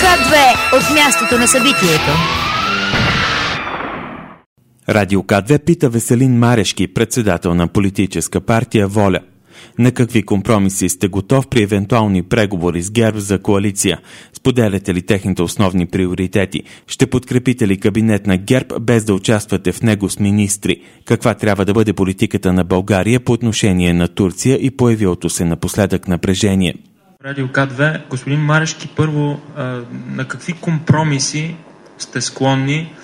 К2 от мястото на събитието. Радио К2 пита Веселин Марешки, председател на политическа партия ВОЛЯ. На какви компромиси сте готов при евентуални преговори с ГЕРБ за коалиция? Споделяте ли техните основни приоритети? Ще подкрепите ли кабинет на ГЕРБ без да участвате в него с министри? Каква трябва да бъде политиката на България по отношение на Турция и появилото се напоследък напрежение? Радио К2, господин Марешки, първо, на какви компромиси сте склонни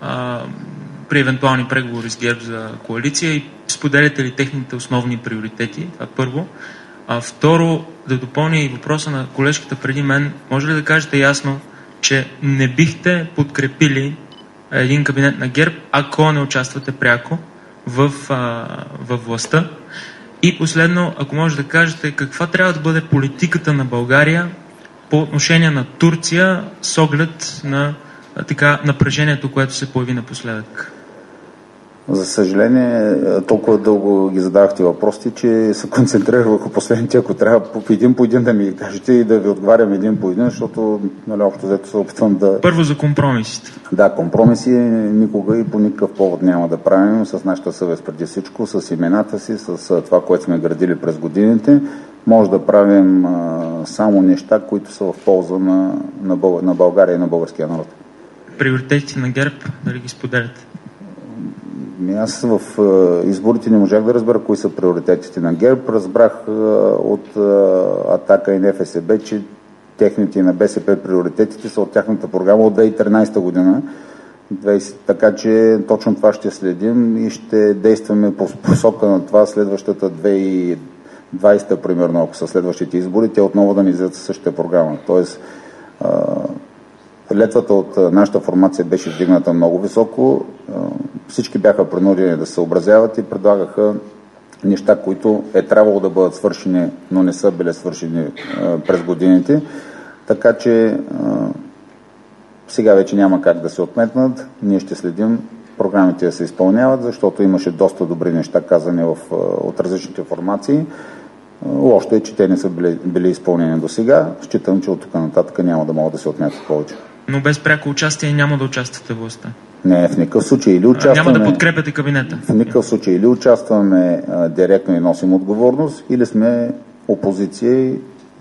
при евентуални преговори с ГЕРБ за коалиция и споделяте ли техните основни приоритети? Това първо. Второ, да допълня и въпроса на колежката преди мен, може ли да кажете ясно, че не бихте подкрепили един кабинет на ГЕРБ, ако не участвате пряко в властта? И последно, ако може да кажете, каква трябва да бъде политиката на България по отношение на Турция с оглед на напрежението, което се появи напоследък? За съжаление, толкова дълго ги задавахте въпросите, че се концентрирах върху последните, ако трябва по един да ми ги кажете и да ви отговарям един по един, защото общо взето се опитвам да... Първо за компромисите. Да, компромиси никога и по никакъв повод няма да правим, с нашата съвест преди всичко, с имената си, с това, което сме градили през годините. Може да правим само неща, които са в полза на България и на българския народ. Приоритетите на ГЕРБ, дали ги споделяте? Аз в изборите не можах да разбера кои са приоритетите на ГЕРБ. Разбрах от Атака и НФСБ, че техните и на БСП приоритетите са от тяхната програма от 2013 година. Така че точно това ще следим и ще действаме по посока на това следващата 2020, примерно, ако са следващите избори, те отново да ни излизат със същата програма. Тоест, летвата от нашата формация беше вдигната много високо. Всички бяха принудени да се съобразяват и предлагаха неща, които е трябвало да бъдат свършени, но не са били свършени през годините. Така че сега вече няма как да се отметнат. Ние ще следим програмите да се изпълняват, защото имаше доста добри неща казани от различните формации. Лошото е, че те не са били изпълнени до сега. Считам, че от тук нататък няма да могат да се отметят повече. Но без пряко участие няма да участвате в властта? Не, в никакъв случай. Или участваме... Няма да подкрепяте кабинета? В никакъв случай. Или участваме директно и носим отговорност, или сме опозиция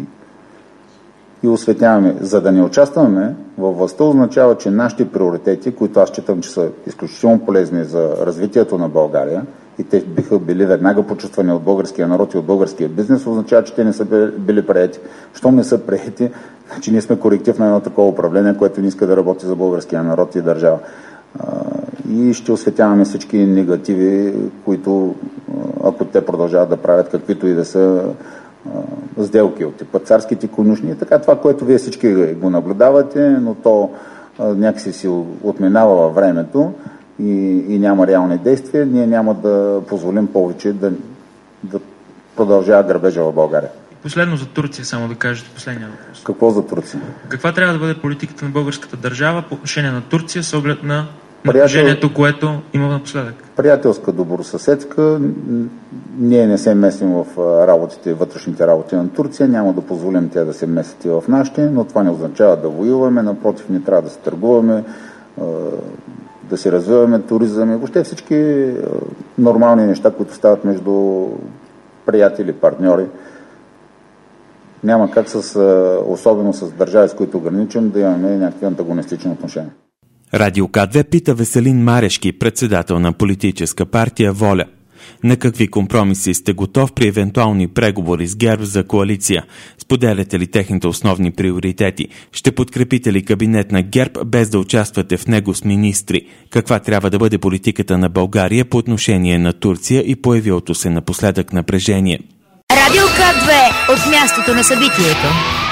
и осветяваме. За да не участваме във властта означава, че нашите приоритети, които аз считам, че са изключително полезни за развитието на България, и те биха били веднага почувствани от българския народ и от българския бизнес, означава, че те не са били приети. Щом не са приети, значи ние сме коректив на едно такова управление, което не иска да работи за българския народ и държава. И ще осветяваме всички негативи, които, ако те продължават да правят каквито и да са сделки от типа царските конюшни. Така това, което вие всички го наблюдавате, но то някакси си отминава във времето и няма реални действия, ние няма да позволим повече да продължава грабежа в България. Последно за Турция, само да кажете последния въпрос. Какво за Турция? Каква трябва да бъде политиката на българската държава по отношение на Турция с оглед на напрежението, което има напоследък? Приятелска, добросъседска. Ние не се месим в работите, вътрешните работи на Турция. Няма да позволим тя да се месят и в нашите, но това не означава да воюваме. Напротив, не трябва да се търгуваме, да се развиваме туризъм и въобще всички нормални неща, които стават между приятели, партньори. Няма как особено с държави, с които граничим, да имаме някакви антагонистични отношения. Радио К2 пита Веселин Марешки, председател на политическа партия ВОЛЯ. На какви компромиси сте готов при евентуални преговори с ГЕРБ за коалиция? Споделяте ли техните основни приоритети? Ще подкрепите ли кабинет на ГЕРБ без да участвате в него с министри? Каква трябва да бъде политиката на България по отношение на Турция и появилото се напоследък напрежение? Радио К2 от мястото на събитието.